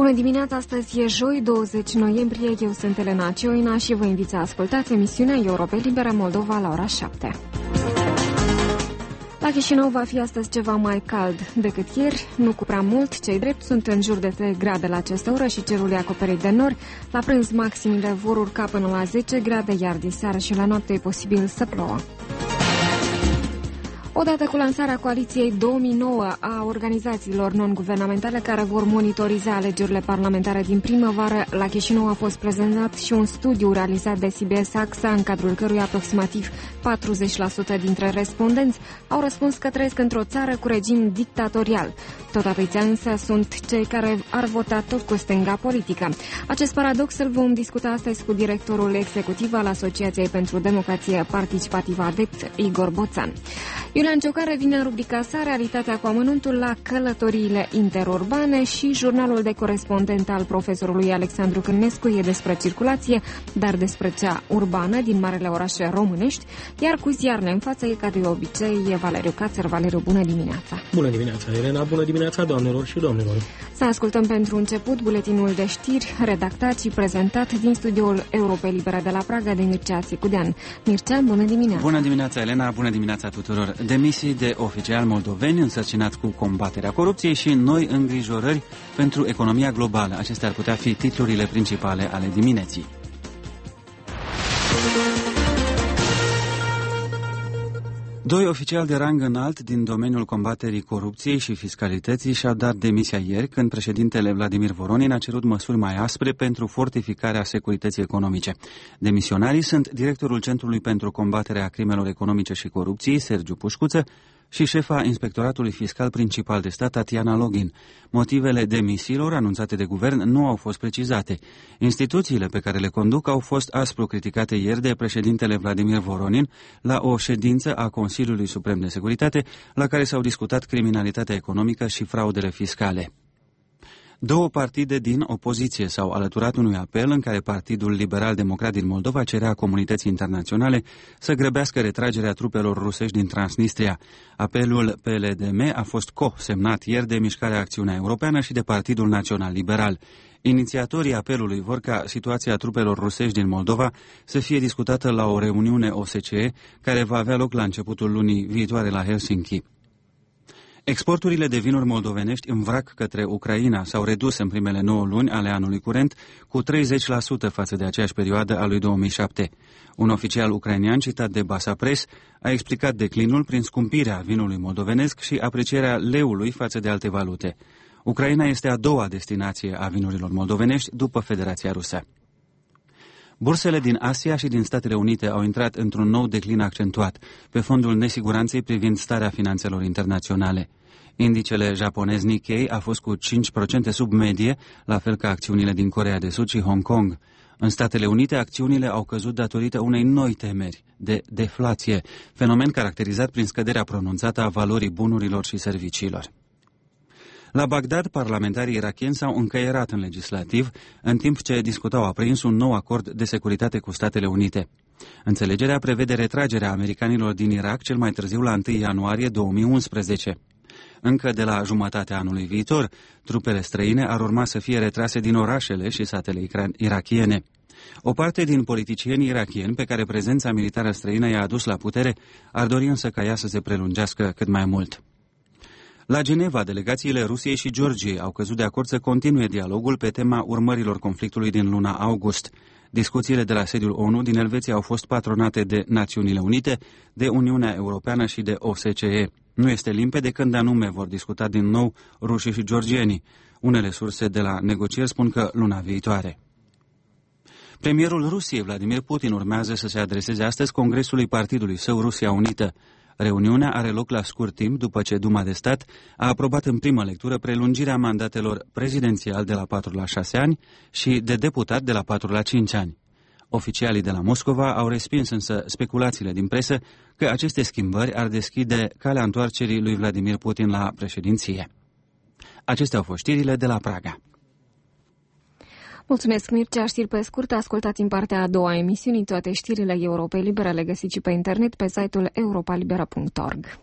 Bună dimineața, astăzi e joi, 20 noiembrie, eu sunt Elena Cioina și vă invit să ascultați emisiunea Europa Liberă Moldova la ora 7. La Chișinău va fi astăzi ceva mai cald decât ieri, nu cu prea mult, cei drept sunt în jur de 3 grade la această oră și cerul e acoperit de nori. La prânz maximile vor urca până la 10 grade, iar diseară și la noapte e posibil să plouă. Odată cu lansarea coaliției 2009 a organizațiilor non-guvernamentale care vor monitoriza alegerile parlamentare din primăvară, la Chișinău a fost prezentat și un studiu realizat de CBS AXA, în cadrul căruia aproximativ 40% dintre respondenți au răspuns că trăiesc într-o țară cu regim dictatorial. Tot atâția însă sunt cei care ar vota tot cu stânga politică. Acest paradox îl vom discuta astăzi cu directorul executiv al Asociației pentru Democrație Participativă ADEPT, Igor Boțan. Iulian Ciocan revine în rubrica sa, Realitatea cu amănuntul, la călătoriile interurbane, și jurnalul de corespondent al profesorului Alexandru Cârnescu e despre circulație, dar despre cea urbană din marele orașe românești, iar cu ziarele în față e ca de obicei e Valeriu Cațăr. Valeriu, bună dimineața! Bună dimineața, Elena! Bună dimineața, doamnelor și domnilor! Să ascultăm pentru început buletinul de știri redactat și prezentat din studioul Europei Libere de la Praga de Mircea Sicudean. Mircea, bună dimineața! Bună dimineața, Elena! Bună dimineața tuturor! Demisii de oficiali moldoveni însărcinați cu combaterea corupției și noi îngrijorări pentru economia globală. Acestea ar putea fi titlurile principale ale dimineții. Doi oficiali de rang înalt din domeniul combaterii corupției și fiscalității și-au dat demisia ieri, când președintele Vladimir Voronin a cerut măsuri mai aspre pentru fortificarea securității economice. Demisionarii sunt directorul Centrului pentru combaterea crimelor economice și corupției, Sergiu Pușcuță, și șefa Inspectoratului Fiscal Principal de Stat, Tatiana Login. Motivele demisiilor anunțate de guvern nu au fost precizate. Instituțiile pe care le conduc au fost aspru criticate ieri de președintele Vladimir Voronin la o ședință a Consiliului Suprem de Securitate, la care s-au discutat criminalitatea economică și fraudele fiscale. Două partide din opoziție s-au alăturat unui apel în care Partidul Liberal-Democrat din Moldova cerea comunității internaționale să grăbească retragerea trupelor rusești din Transnistria. Apelul PLDM a fost co-semnat ieri de Mișcarea Acțiunea Europeană și de Partidul Național Liberal. Inițiatorii apelului vor ca situația trupelor rusești din Moldova să fie discutată la o reuniune OSCE care va avea loc la începutul lunii viitoare la Helsinki. Exporturile de vinuri moldovenești în vrac către Ucraina s-au redus în primele 9 luni ale anului curent cu 30% față de aceeași perioadă a lui 2007. Un oficial ucrainean citat de Basa Press a explicat declinul prin scumpirea vinului moldovenesc și aprecierea leului față de alte valute. Ucraina este a doua destinație a vinurilor moldovenești după Federația Rusă. Bursele din Asia și din Statele Unite au intrat într-un nou declin accentuat, pe fondul nesiguranței privind starea finanțelor internaționale. Indicele japonez Nikkei a fost cu 5% sub medie, la fel ca acțiunile din Coreea de Sud și Hong Kong. În Statele Unite, acțiunile au căzut datorită unei noi temeri de deflație, fenomen caracterizat prin scăderea pronunțată a valorii bunurilor și serviciilor. La Bagdad, parlamentarii irakieni s-au încăierat în legislativ, în timp ce discutau aprins un nou acord de securitate cu Statele Unite. Înțelegerea prevede retragerea americanilor din Irak cel mai târziu la 1 ianuarie 2011. Încă de la jumătatea anului viitor, trupele străine ar urma să fie retrase din orașele și satele irakiene. O parte din politicienii irakieni pe care prezența militară străină i-a adus la putere ar dori însă ca ea să se prelungească cât mai mult. La Geneva, delegațiile Rusiei și Georgiei au căzut de acord să continue dialogul pe tema urmărilor conflictului din luna august. Discuțiile de la sediul ONU din Elveția au fost patronate de Națiunile Unite, de Uniunea Europeană și de OSCE. Nu este limpede când anume vor discuta din nou rușii și georgienii. Unele surse de la negocieri spun că luna viitoare. Premierul Rusiei, Vladimir Putin, urmează să se adreseze astăzi Congresului Partidului Său Rusia Unită. Reuniunea are loc la scurt timp după ce Duma de Stat a aprobat în primă lectură prelungirea mandatelor prezidențial de la 4 la 6 ani și de deputat de la 4 la 5 ani. Oficialii de la Moscova au respins însă speculațiile din presă că aceste schimbări ar deschide calea întoarcerii lui Vladimir Putin la președinție. Acestea au fost știrile de la Praga. Mulțumesc, Mircea. Știri pe scurt, ascultați în partea a doua emisiunii toate știrile Europei Libere, le găsiți și pe internet pe site-ul europalibera.org.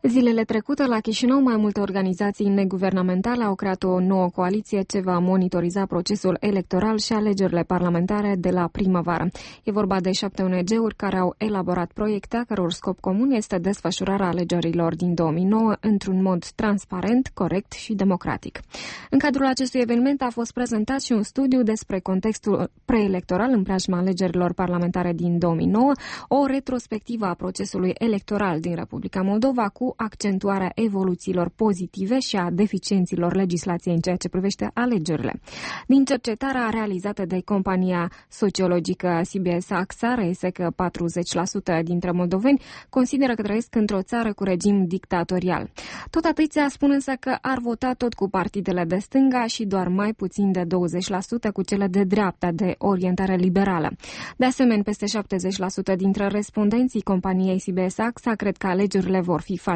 Zilele trecute, la Chișinău, mai multe organizații neguvernamentale au creat o nouă coaliție ce va monitoriza procesul electoral și alegerile parlamentare de la primăvară. E vorba de 7 ONG-uri care au elaborat proiecte a căror scop comun este desfășurarea alegerilor din 2009 într-un mod transparent, corect și democratic. În cadrul acestui eveniment a fost prezentat și un studiu despre contextul preelectoral în preajma alegerilor parlamentare din 2009, o retrospectivă a procesului electoral din Republica Moldova cu accentuarea evoluțiilor pozitive și a deficienților legislației în ceea ce privește alegerile. Din cercetarea realizată de compania sociologică CBS AXA, reiese că 40% dintre moldoveni consideră că trăiesc într-o țară cu regim dictatorial. Tot atâția spun însă că ar vota tot cu partidele de stânga și doar mai puțin de 20% cu cele de dreapta, de orientare liberală. De asemenea, peste 70% dintre respondenții companiei CBS AXA cred că alegerile vor fi falsificate.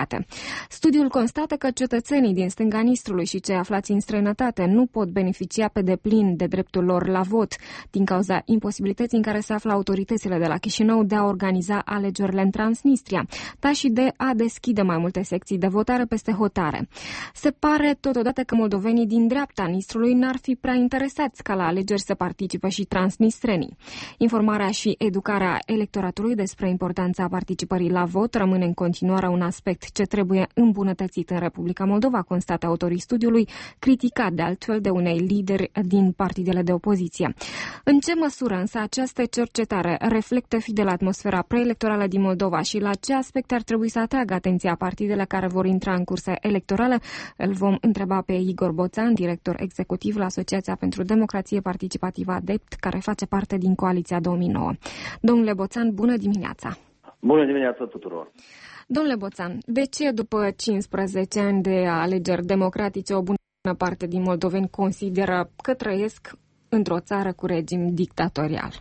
Studiul constată că cetățenii din stânga Nistrului și cei aflați în străinătate nu pot beneficia pe deplin de dreptul lor la vot din cauza imposibilității în care se află autoritățile de la Chișinău de a organiza alegerile în Transnistria, dar și de a deschide mai multe secții de votare peste hotare. Se pare totodată că moldovenii din dreapta Nistrului n-ar fi prea interesați ca la alegeri să participe și transnistrenii. Informarea și educarea electoratului despre importanța participării la vot rămâne în continuare un aspect ce trebuie îmbunătățit în Republica Moldova, constată autorii studiului, criticat de altfel de unei lideri din partidele de opoziție. În ce măsură însă această cercetare reflectă fidel atmosfera preelectorală din Moldova și la ce aspecte ar trebui să atragă atenția partidele care vor intra în cursă electorală? Îl vom întreba pe Igor Boțan, director executiv la Asociația pentru Democrație Participativă ADEPT, care face parte din Coaliția 2009. Domnule Boțan, bună dimineața! Bună dimineața tuturor! Domnule Boțan, de ce după 15 ani de alegeri democratice o bună parte din moldoveni consideră că trăiesc într-o țară cu regim dictatorial?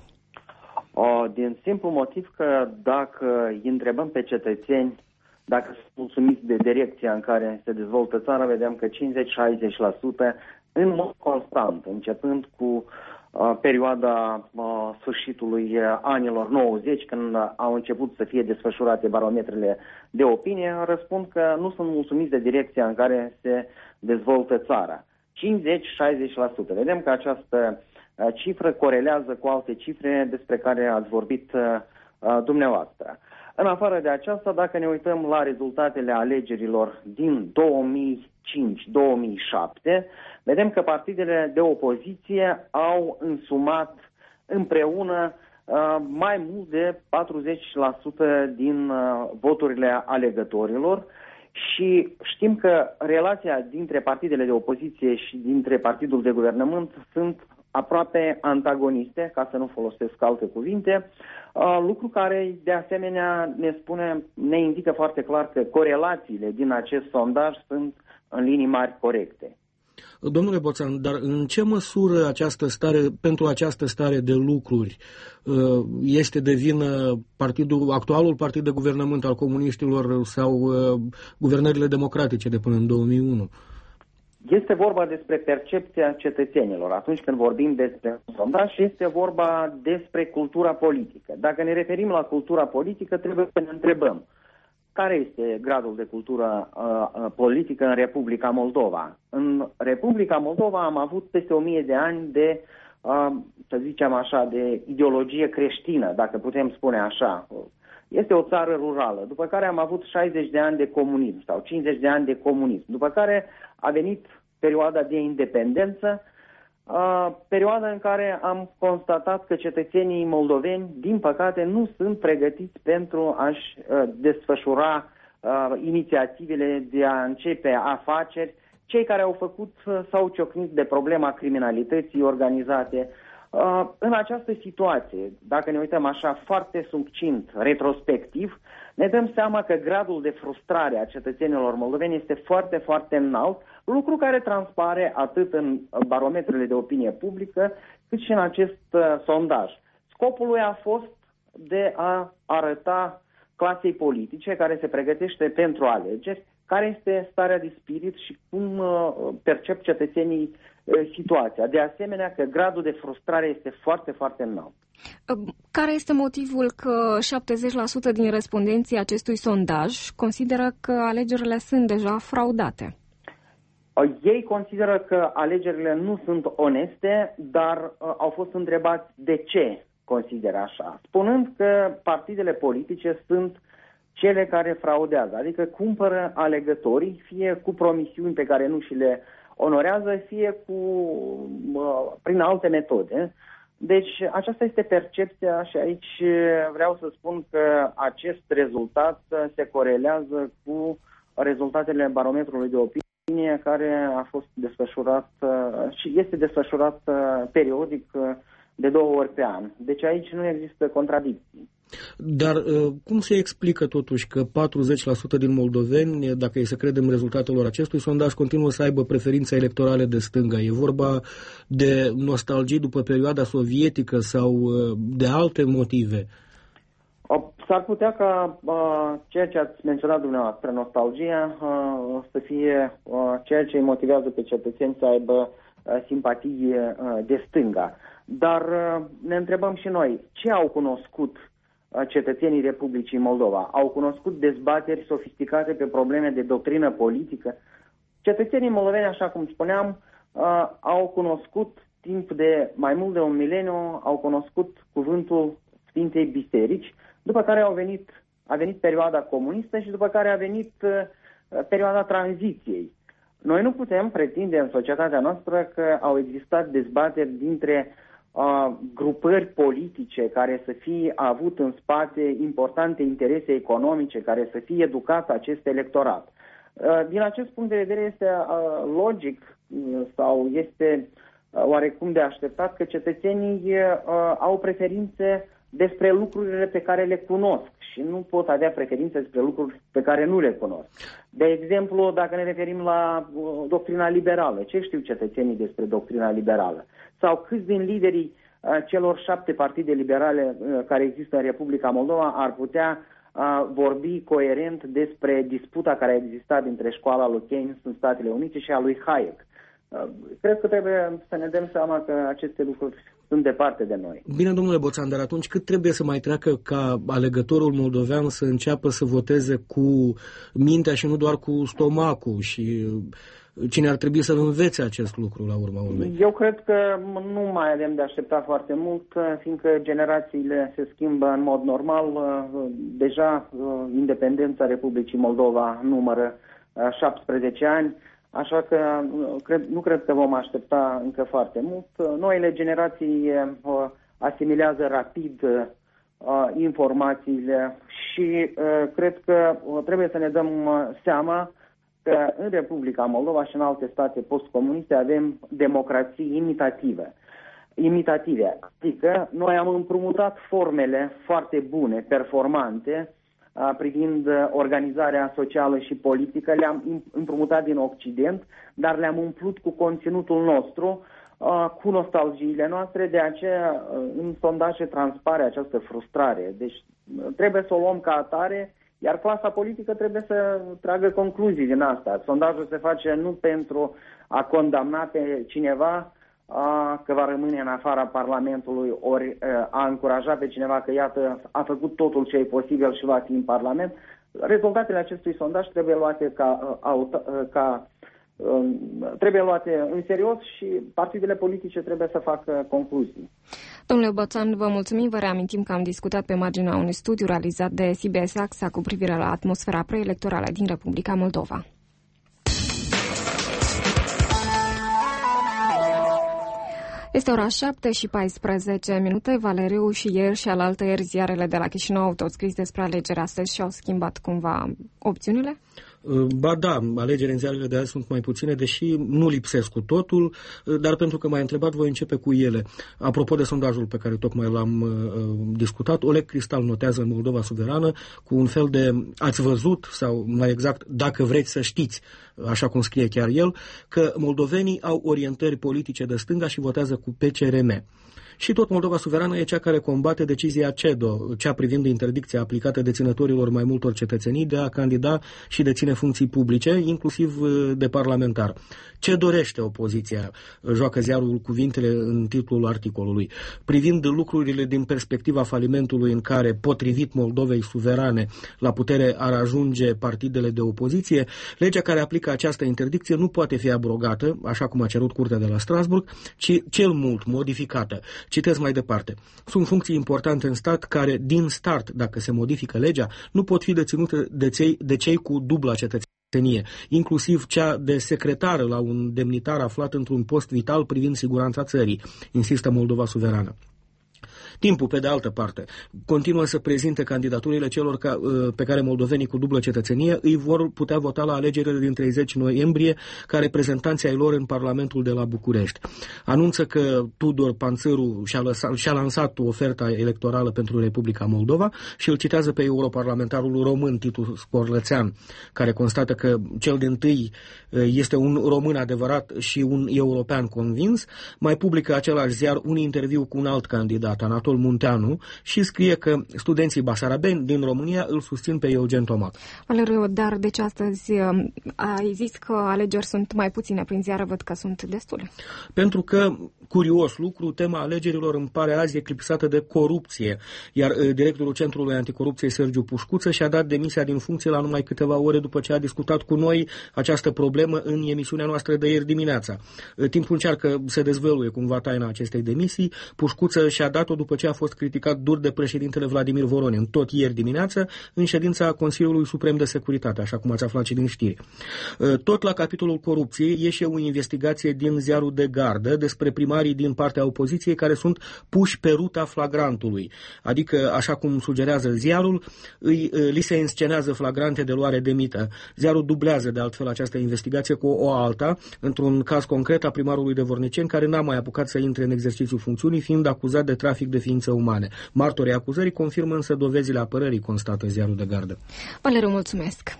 Din simplu motiv că dacă îi întrebăm pe cetățeni dacă sunt mulțumiți de direcția în care se dezvoltă țara, vedem că 50-60% în mod constant, începând cu perioada sfârșitului anilor 90, când au început să fie desfășurate barometrele de opinie, răspund că nu sunt mulțumiți de direcția în care se dezvoltă țara. 50-60%. Vedem că această cifră corelează cu alte cifre despre care ați vorbit dumneavoastră. În afară de aceasta, dacă ne uităm la rezultatele alegerilor din 2005-2007, vedem că partidele de opoziție au însumat împreună mai mult de 40% din voturile alegătorilor și știm că relația dintre partidele de opoziție și dintre partidul de guvernământ sunt aproape antagoniste, ca să nu folosesc alte cuvinte, lucru care de asemenea ne indică foarte clar că corelațiile din acest sondaj sunt în linii mari corecte. Domnule Boțan, dar în ce măsură pentru această stare de lucruri este de vină actualul partid de guvernământ al comuniștilor sau guvernările democratice de până în 2001? Este vorba despre percepția cetățenilor. Atunci când vorbim despre un sondaj, este vorba despre cultura politică. Dacă ne referim la cultura politică, trebuie să ne întrebăm care este gradul de cultură politică în Republica Moldova. În Republica Moldova am avut peste 1000 de ani de, să zicem așa, de ideologie creștină, dacă putem spune așa. Este o țară rurală, după care am avut 60 de ani de comunism sau 50 de ani de comunism, după care a venit perioada de independență, perioada în care am constatat că cetățenii moldoveni, din păcate, nu sunt pregătiți pentru a-și desfășura inițiativele de a începe afaceri. Cei care au făcut s-au ciocnit de problema criminalității organizate. În această situație, dacă ne uităm așa foarte succint, retrospectiv, ne dăm seama că gradul de frustrare a cetățenilor moldoveni este foarte, foarte înalt, lucru care transpare atât în barometrele de opinie publică, cât și în acest sondaj. Scopul lui a fost de a arăta clasei politice care se pregătește pentru alegeri, care este starea de spirit și cum percep cetățenii situația. De asemenea că gradul de frustrare este foarte, foarte înalt. Care este motivul că 70% din respondenții acestui sondaj consideră că alegerile sunt deja fraudate? Ei consideră că alegerile nu sunt oneste, dar au fost întrebați de ce consideră așa, spunând că partidele politice sunt cele care fraudează, adică cumpără alegătorii, fie cu promisiuni pe care nu și le onorează, fie prin alte metode. Deci aceasta este percepția și aici vreau să spun că acest rezultat se corelează cu rezultatele barometrului de opinie care a fost desfășurat și este desfășurat periodic de 2 ori pe an. Deci aici nu există contradicții. Dar cum se explică totuși că 40% din moldoveni, dacă e să credem rezultatelor acestui sondaj, continuă să aibă preferințe electorale de stânga? E vorba de nostalgie după perioada sovietică sau de alte motive? S-ar putea ca ceea ce ați menționat dumneavoastră, nostalgia, să fie ceea ce îi motivează pe cetățeni să aibă simpatii de stânga. Dar ne întrebăm și noi, ce au cunoscut cetățenii Republicii Moldova? Au cunoscut dezbateri sofisticate pe probleme de doctrină politică? Cetățenii moldoveni, așa cum spuneam, au cunoscut timp de mai mult de un mileniu, au cunoscut cuvântul Sfintei Biserici, după care a venit perioada comunistă și după care a venit perioada tranziției. Noi nu putem pretinde în societatea noastră că au existat dezbateri dintre grupări politice care să fie avut în spate importante interese economice, care să fie educat acest electorat. Din acest punct de vedere este logic sau este oarecum de așteptat că cetățenii au preferințe despre lucrurile pe care le cunosc și nu pot avea preferințe despre lucruri pe care nu le cunosc. De exemplu, dacă ne referim la doctrina liberală, ce știu cetățenii despre doctrina liberală? Sau câți din liderii celor 7 partide liberale care există în Republica Moldova ar putea vorbi coerent despre disputa care a existat dintre școala lui Keynes în Statele Unite și a lui Hayek? Cred că trebuie să ne dăm seama că aceste lucruri sunt departe de noi. Bine, domnule Boțan, dar atunci cât trebuie să mai treacă ca alegătorul moldovean să înceapă să voteze cu mintea și nu doar cu stomacul? Și cine ar trebui să învețe acest lucru la urma urmei? Eu cred că nu mai avem de așteptat foarte mult, fiindcă generațiile se schimbă în mod normal. Deja independența Republicii Moldova numără 17 ani. Așa că nu cred că vom aștepta încă foarte mult. Noile generații asimilează rapid informațiile și cred că trebuie să ne dăm seama că în Republica Moldova și în alte state postcomuniste avem democrații imitative. Adică noi am împrumutat formele foarte bune, performante, privind organizarea socială și politică, le-am împrumutat din Occident, dar le-am umplut cu conținutul nostru, cu nostalgiile noastre, de aceea în sondaje transpare această frustrare. Deci trebuie să o luăm ca atare, iar clasa politică trebuie să tragă concluzii din asta. Sondajul se face nu pentru a condamna pe cineva că va rămâne în afara Parlamentului, ori a încuraja pe cineva că, iată, a făcut totul ce e posibil și va fi în Parlament. Rezultatele acestui sondaj trebuie luate trebuie luate în serios și partidele politice trebuie să facă concluzii. Domnule Boțan, vă mulțumim. Vă reamintim că am discutat pe marginea unui studiu realizat de CBS AXA cu privire la atmosfera preelectorală din Republica Moldova. Este ora 7:14. Valeriu și ieri și alaltăieri ziarele de la Chișinău au tot scris despre alegeri astăzi și au schimbat cumva opțiunile? Ba da, alegerile în ziarele de azi sunt mai puține, deși nu lipsesc cu totul, dar pentru că m-ai întrebat, voi începe cu ele. Apropo de sondajul pe care tocmai l-am discutat, Oleg Cristal notează în Moldova Suverană cu un fel de ați văzut, sau mai exact, dacă vreți să știți, așa cum scrie chiar el, că moldovenii au orientări politice de stânga și votează cu PCRM. Și tot Moldova Suverană e cea care combate decizia CEDO, cea privind interdicția aplicată deținătorilor mai multor cetățenii de a candida și deține funcții publice, inclusiv de parlamentar. Ce dorește opoziția? Joacă ziarul cuvintele în titlul articolului. Privind lucrurile din perspectiva falimentului în care, potrivit Moldovei Suverane, la putere ar ajunge partidele de opoziție, legea care aplică această interdicție nu poate fi abrogată, așa cum a cerut Curtea de la Strasburg, ci cel mult modificată. Citez mai departe. Sunt funcții importante în stat care, din start, dacă se modifică legea, nu pot fi deținute de cei cu dubla cetățenie, inclusiv cea de secretară la un demnitar aflat într-un post vital privind siguranța țării, insistă Moldova Suverană. Timpul, pe de altă parte, continuă să prezinte candidaturile celor pe care moldovenii cu dublă cetățenie îi vor putea vota la alegerile din 30 noiembrie ca reprezentanții ai lor în Parlamentul de la București. Anunță că Tudor Panțăru și-a lansat oferta electorală pentru Republica Moldova și îl citează pe europarlamentarul român Titu Scorlățean, care constată că cel dintâi este un român adevărat și un european convins. Mai publică același ziar un interviu cu un alt candidat, Anatol Munteanu, și scrie că studenții basarabeni din România îl susțin pe Eugen Tomac. Valeriu, dar deci astăzi ai zis că alegeri sunt mai puține prin ziară, văd că sunt destule. Pentru că, curios lucru, tema alegerilor îmi pare azi eclipsată de corupție, iar directorul Centrului Anticorupție, Sergiu Pușcuță, și-a dat demisia din funcție la numai câteva ore după ce a discutat cu noi această problemă în emisiunea noastră de ieri dimineața. Timpul încearcă să dezvăluie cumva taina acestei demisii. Pușcuță și-a dat-o după ce a fost criticat dur de președintele Vladimir Voronin, tot ieri dimineață, în ședința Consiliului Suprem de Securitate, așa cum ați aflat și din știri. Tot la capitolul corupției ieșe o investigație din ziarul de gardă despre primarii din partea opoziției care sunt puși pe ruta flagrantului. Adică, așa cum sugerează ziarul, li se înscenează flagrante de luare de mită. Ziarul dublează de altfel această investigație cu o alta, într-un caz concret a primarului de Vorniceni, care n-a mai apucat să intre în exercițiul funcțiunii, fiind acuzat de trafic de ființe umane. Martorii acuzării confirmă însă dovezile apărării, constată ziarul de gardă. Valeriu, mulțumesc!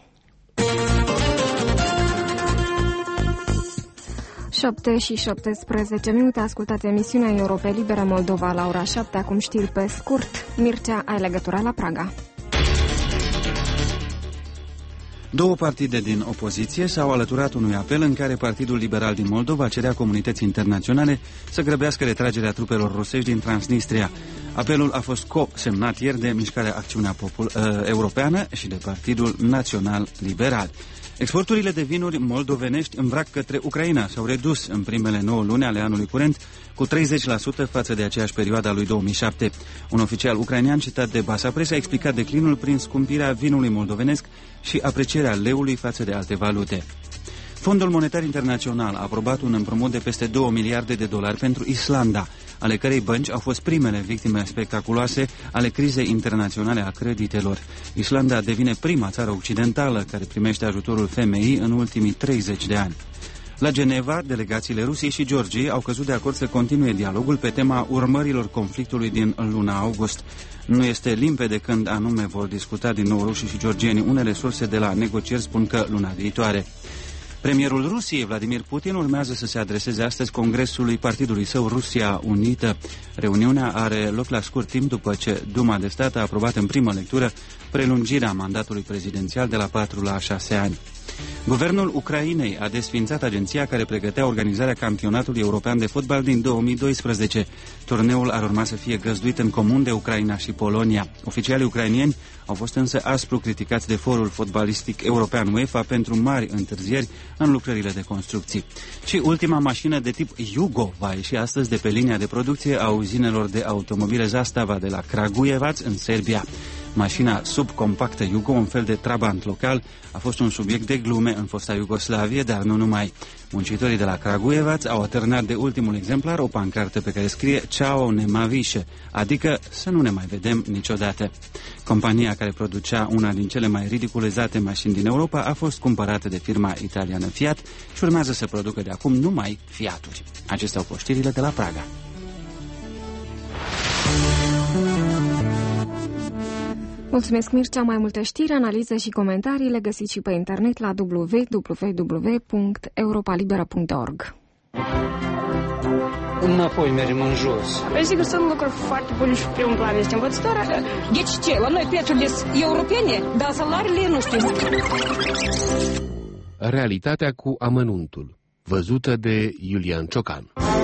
7:17, ascultați emisiunea Europe Libere Moldova la ora 7, acum știri pe scurt. Mircea, ai legătura la Praga. Două partide din opoziție s-au alăturat unui apel în care Partidul Liberal din Moldova cerea comunității internaționale să grăbească retragerea trupelor rusești din Transnistria. Apelul a fost co-semnat ieri de Mișcarea Acțiunea Europeană și de Partidul Național Liberal. Exporturile de vinuri moldovenești în vrac către Ucraina s-au redus în primele 9 luni ale anului curent cu 30% față de aceeași perioadă a lui 2007. Un oficial ucrainean citat de Basa Press a explicat declinul prin scumpirea vinului moldovenesc și aprecierea leului față de alte valute. Fondul Monetar Internațional a aprobat un împrumut de peste 2 miliarde de dolari pentru Islanda, ale cărei bănci au fost primele victime spectaculoase ale crizei internaționale a creditelor. Islanda devine prima țară occidentală care primește ajutorul FMI în ultimii 30 de ani. La Geneva, delegațiile Rusiei și Georgiei au căzut de acord să continue dialogul pe tema urmărilor conflictului din luna august. Nu este limpede când anume vor discuta din nou rușii și georgieni. Unele surse de la negocieri spun că luna viitoare. Premierul Rusiei, Vladimir Putin, urmează să se adreseze astăzi Congresului partidului său Rusia Unită. Reuniunea are loc la scurt timp după ce Duma de Stat a aprobat în primă lectură prelungirea mandatului prezidențial de la 4 la 6 ani. Guvernul Ucrainei a desființat agenția care pregătea organizarea campionatului european de fotbal din 2012. Turneul ar urma să fie găzduit în comun de Ucraina și Polonia. Oficialii ucrainieni au fost însă aspru criticați de Forul Fotbalistic European UEFA pentru mari întârzieri în lucrările de construcții. Și ultima mașină de tip Yugo va ieși astăzi de pe linia de producție a uzinelor de automobile Zastava de la Kragujevac în Serbia. Mașina subcompactă Yugo, un fel de Trabant local, a fost un subiect de glume în fosta Iugoslavie, dar nu numai. Muncitorii de la Kragujevac au atârnat de ultimul exemplar o pancartă pe care scrie Ciao nemavișe, adică să nu ne mai vedem niciodată. Compania care producea una din cele mai ridiculizate mașini din Europa a fost cumpărată de firma italiană Fiat și urmează să producă de acum numai Fiaturi. Acestea au fost știrile de la Praga. Mulțumesc, Mircea. Mai multe știri, analize și comentarii le găsiți și pe internet la www.europalibera.org. înapoi mergem în jos. Păi sigur sunt lucruri foarte bune și primul plan este învățătoarea. Deci ce? La noi plățurile europene, dar salariile nu știu. Realitatea cu amănuntul, văzută de Iulian Ciocan.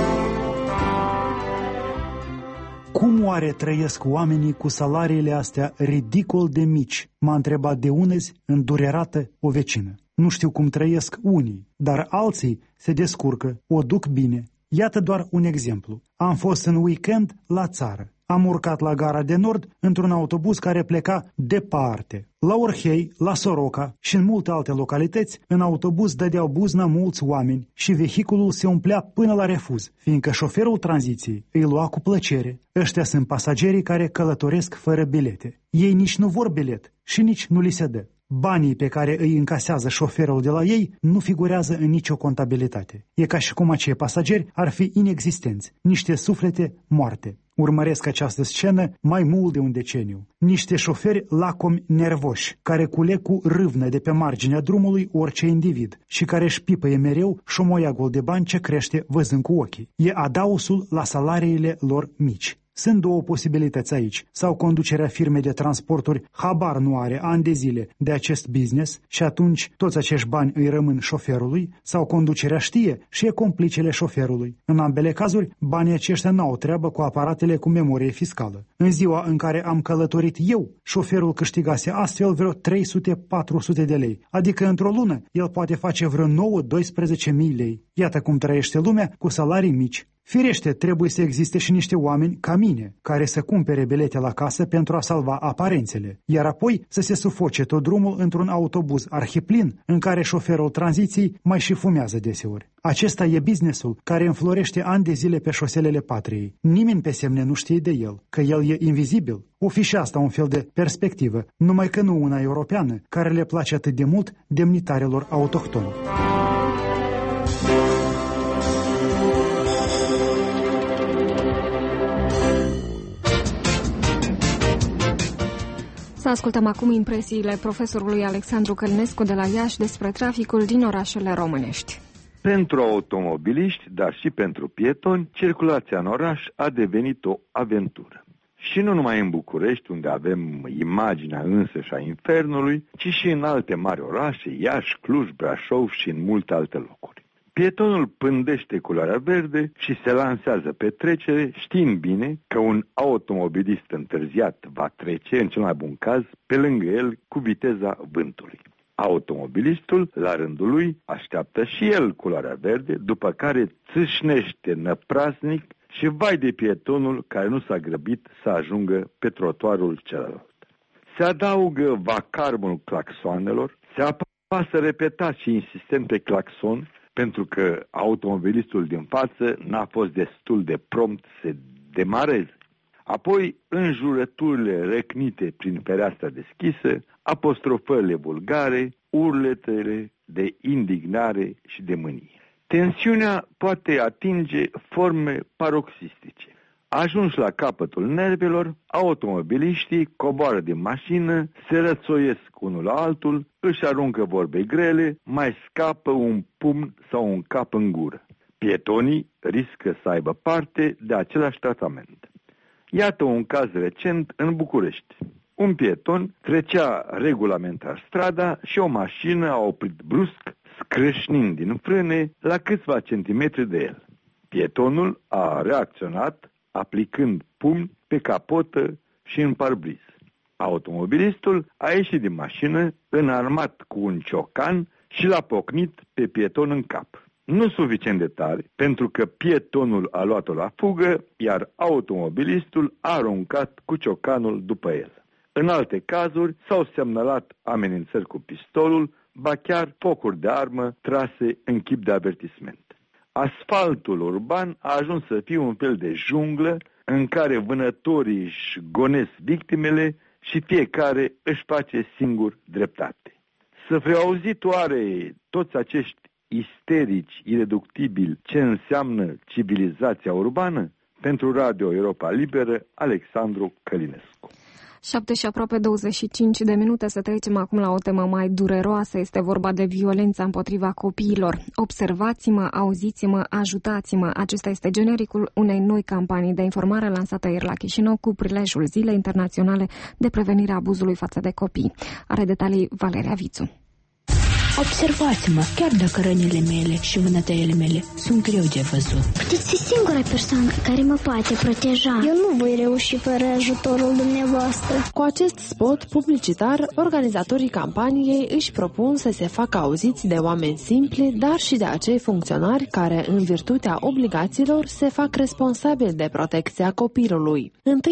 Cum oare trăiesc oamenii cu salariile astea ridicol de mici? M-a întrebat de unezi, îndurerată, o vecină. Nu știu cum trăiesc unii, dar alții se descurcă, o duc bine. Iată doar un exemplu. Am fost în weekend la țară. Am urcat la Gara de Nord într-un autobuz care pleca departe. La Orhei, la Soroca și în multe alte localități, în autobuz dădeau buzna mulți oameni și vehiculul se umplea până la refuz, fiindcă șoferul tranziției îi lua cu plăcere. Ăștia sunt pasagerii care călătoresc fără bilete. Ei nici nu vor bilet și nici nu li se dă. Banii pe care îi încasează șoferul de la ei nu figurează în nicio contabilitate. E ca și cum acei pasageri ar fi inexistenți, niște suflete moarte. Urmăresc această scenă mai mult de un deceniu. Niște șoferi lacomi nervoși, care culeg cu râvnă de pe marginea drumului orice individ și care își pipăie mereu șomoiagul de bani ce crește văzând cu ochii. E adausul la salariile lor mici. Sunt două posibilități aici. Sau conducerea firmei de transporturi habar nu are ani de zile de acest business și atunci toți acești bani îi rămân șoferului, sau conducerea știe și e complicele șoferului. În ambele cazuri, banii aceștia n-au treabă cu aparatele cu memorie fiscală. În ziua în care am călătorit eu, șoferul câștigase astfel vreo 300-400 de lei, adică într-o lună el poate face vreo 9-12 mii lei. Iată cum trăiește lumea cu salarii mici. Firește, trebuie să existe și niște oameni ca mine, care să cumpere bilete la casă pentru a salva aparențele, iar apoi să se sufoce tot drumul într-un autobuz arhiplin în care șoferul tranziției mai și fumează deseori. Acesta e businessul care înflorește ani de zile pe șoselele patriei. Nimeni pe semne nu știe de el, că el e invizibil. O fi și asta un fel de perspectivă, numai că nu una europeană, care le place atât de mult demnitarilor autohtoni. Să ascultăm acum impresiile profesorului Alexandru Călinescu de la Iași despre traficul din orașele românești. Pentru automobiliști, dar și pentru pietoni, circulația în oraș a devenit o aventură. Și nu numai în București, unde avem imaginea însăși a infernului, ci și în alte mari orașe, Iași, Cluj, Brașov și în multe alte locuri. Pietonul pândește culoarea verde și se lansează pe trecere, știind bine că un automobilist întârziat va trece, în cel mai bun caz, pe lângă el cu viteza vântului. Automobilistul, la rândul lui, așteaptă și el culoarea verde, după care țâșnește năprasnic și vai de pietonul care nu s-a grăbit să ajungă pe trotuarul celălalt. Se adaugă vacarmul claxoanelor, se apasă repetat și insistent pe claxon, pentru că automobilistul din față n-a fost destul de prompt să demareze. Apoi, înjurăturile răcnite prin fereastra deschisă, apostrofările vulgare, urletele de indignare și de mânie. Tensiunea poate atinge forme paroxistice. Ajunși la capătul nervelor, automobiliștii coboară din mașină, se rățoiesc unul la altul, își aruncă vorbe grele, mai scapă un pumn sau un cap în gură. Pietonii riscă să aibă parte de același tratament. Iată un caz recent în București. Un pieton trecea regulamentar strada și o mașină a oprit brusc, scrâșnind din frâne la câțiva centimetri de el. Pietonul a reacționat aplicând pumni pe capotă și în parbriz. Automobilistul a ieșit din mașină înarmat cu un ciocan și l-a pocnit pe pieton în cap. Nu suficient de tare, pentru că pietonul a luat-o la fugă, iar automobilistul a aruncat cu ciocanul după el. În alte cazuri s-au semnalat amenințări cu pistolul, ba chiar focuri de armă trase în chip de avertisment. Asfaltul urban a ajuns să fie un fel de junglă în care vânătorii își gonesc victimele și fiecare își face singur dreptate. Să fi auzit oare toți acești isterici ireductibili ce înseamnă civilizația urbană? Pentru Radio Europa Liberă, Alexandru Călinescu. 7 și aproape 25 de minute, să trecem acum la o temă mai dureroasă. Este vorba de violența împotriva copiilor. Observați-mă, auziți-mă, ajutați-mă. Acesta este genericul unei noi campanii de informare lansată ieri la Chișinău cu prilejul Zilei Internaționale de Prevenire a Abuzului față de copii. Are detalii Valeria Vițu. Observați-mă, chiar dacă rănile mele și vânătăile mele sunt greu de văzut. Puteți fi singura persoană care mă poate proteja. Eu nu voi reuși fără ajutorul dumneavoastră. Cu acest spot publicitar, organizatorii campaniei își propun să se facă auziți de oameni simpli, dar și de acei funcționari care, în virtutea obligațiilor, se fac responsabili de protecția copilului.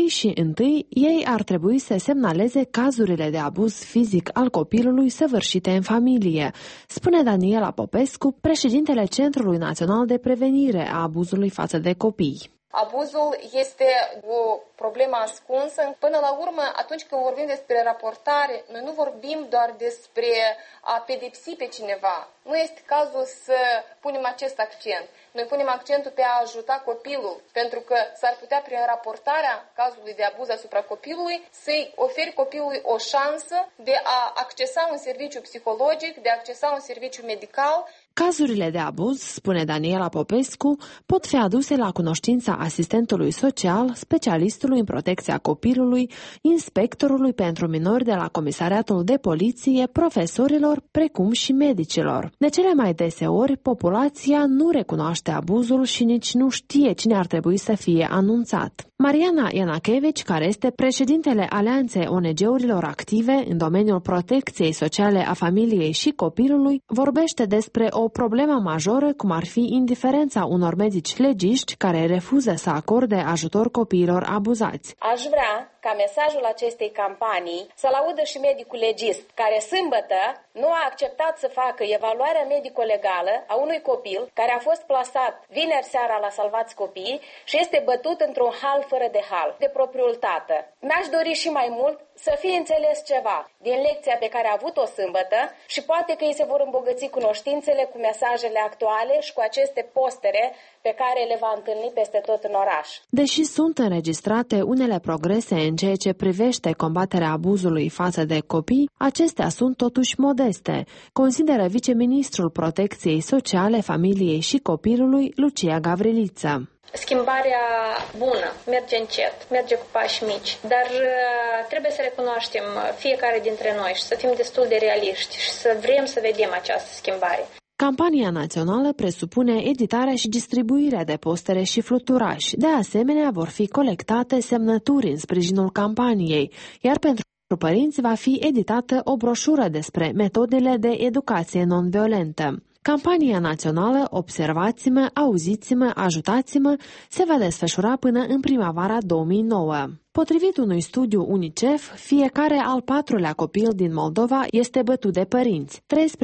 Întâi, ei ar trebui să semnaleze cazurile de abuz fizic al copilului săvârșite în familie, spune Daniela Popescu, președintele Centrului Național de Prevenire a Abuzului față de copii. Abuzul este o problemă ascunsă. Până la urmă, atunci când vorbim despre raportare, noi nu vorbim doar despre a pedepsi pe cineva. Nu este cazul să punem acest accent. Noi punem accentul pe a ajuta copilul, pentru că s-ar putea prin raportarea cazului de abuz asupra copilului să-i oferi copilului o șansă de a accesa un serviciu psihologic, de a accesa un serviciu medical. Cazurile de abuz, spune Daniela Popescu, pot fi aduse la cunoștința asistentului social, specialistului în protecția copilului, inspectorului pentru minori de la Comisariatul de Poliție, profesorilor, precum și medicilor. De cele mai deseori, populația nu recunoaște abuzul și nici nu știe cine ar trebui să fie anunțat. Mariana Ianachevici, care este președintele Alianței ONG-urilor active în domeniul protecției sociale a familiei și copilului, vorbește despre o problemă majoră, cum ar fi indiferența unor medici legiști care refuză să acorde ajutor copiilor abuzați. Aș vrea ca mesajul acestei campanii să-l audă și medicul legist, care sâmbătă nu a acceptat să facă evaluarea medico-legală a unui copil care a fost plasat vineri seara la Salvați Copii și este bătut într-un hal fără de hal de propriul tată. Mi-aș dori și mai mult să fie înțeles ceva din lecția pe care a avut-o sâmbătă și poate că îi se vor îmbogăți cunoștințele cu mesajele actuale și cu aceste postere pe care le va întâlni peste tot în oraș. Deși sunt înregistrate unele progrese în ceea ce privește combaterea abuzului față de copii, acestea sunt totuși modeste, consideră viceministrul Protecției Sociale, Familiei și Copilului, Lucia Gavriliță. Schimbarea bună merge încet, merge cu pași mici, dar trebuie să recunoaștem fiecare dintre noi și să fim destul de realiști și să vrem să vedem această schimbare. Campania națională presupune editarea și distribuirea de postere și fluturași. De asemenea, vor fi colectate semnături în sprijinul campaniei, iar pentru părinți va fi editată o broșură despre metodele de educație non-violentă. Campania națională Observați-mă, auziți-mă, ajutați-mă se va desfășura până în primăvara 2009. Potrivit unui studiu UNICEF, fiecare al patrulea copil din Moldova este bătut de părinți.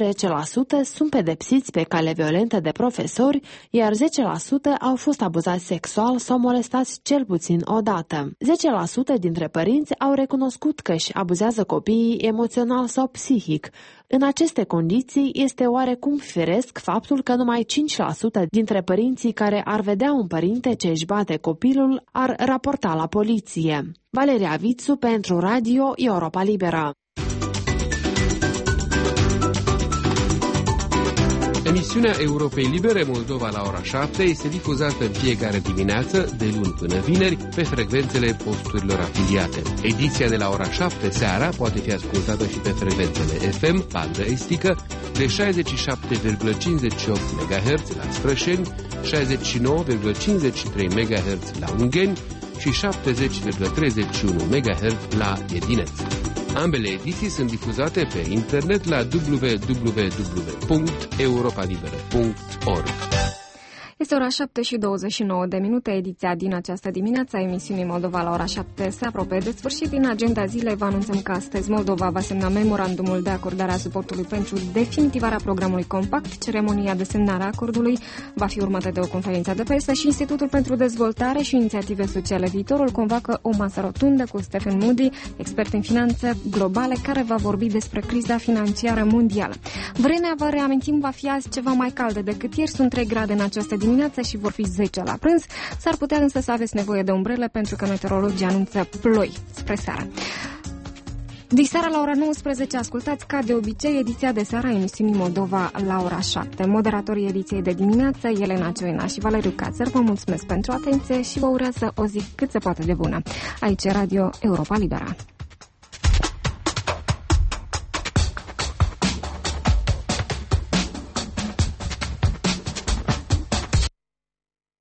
13% sunt pedepsiți pe cale violentă de profesori, iar 10% au fost abuzați sexual sau molestați cel puțin o dată. 10% dintre părinți au recunoscut că își abuzează copiii emoțional sau psihic. În aceste condiții, este oarecum firesc faptul că numai 5% dintre părinții care ar vedea un părinte ce își bate copilul ar raporta la poliție. Valeria Vițu pentru Radio Europa Liberă. Emisiunea Europei Libere Moldova la ora 7 este difuzată în fiecare dimineață, de luni până vineri, pe frecvențele posturilor afiliate. Ediția de la ora 7 seara poate fi ascultată și pe frecvențele FM, bandă estică, de 67,58 MHz la Strășeni, 69,53 MHz la Ungheni și 70,31 MHz la Edineț. Ambele ediții sunt difuzate pe internet la www.europalibera.org. Este ora 7 și 29 de minute. Ediția din această dimineață a emisiunii Moldova la ora 7 se apropie de sfârșit. Din agenda zilei vă anunțăm că astăzi Moldova va semna memorandumul de acordare a suportului pentru definitivarea programului Compact. Ceremonia de semnare a acordului va fi urmată de o conferință de presă și Institutul pentru Dezvoltare și Inițiative Sociale Viitorul convoacă o masă rotundă cu Stephen Moody, expert în finanțe globale, care va vorbi despre criza financiară mondială. Vremea, vă reamintim, va fi azi ceva mai caldă decât ieri. Sunt 3 grade în această dimineață și vor fi 10 la prânz. S-ar putea însă să aveți nevoie de umbrele pentru că meteorologii anunță ploi spre seară. Diseară la ora 19 ascultați ca de obicei ediția de seară a emisiunii Moldova la ora 7. Moderatorii ediției de dimineață, Elena Cioina și Valeriu Cațăr, vă mulțumesc pentru atenție și vă urez o zi cât se poate de bună. Aici Radio Europa Liberă.